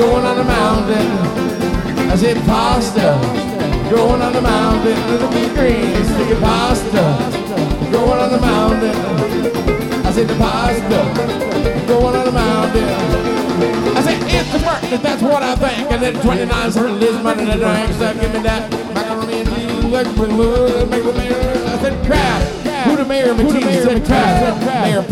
going on the mountain. I said pasta, going on the mountain. Little bit green, sticky pasta, going on the mountain. I said the pasta, going on the mountain. I said it's the birthday, that's what I think. And then 29 for Liz money to drink. So give me that macaroni and cheese, like make the mayor. I said crab. Who the mayor? Who the mayor? Mayor.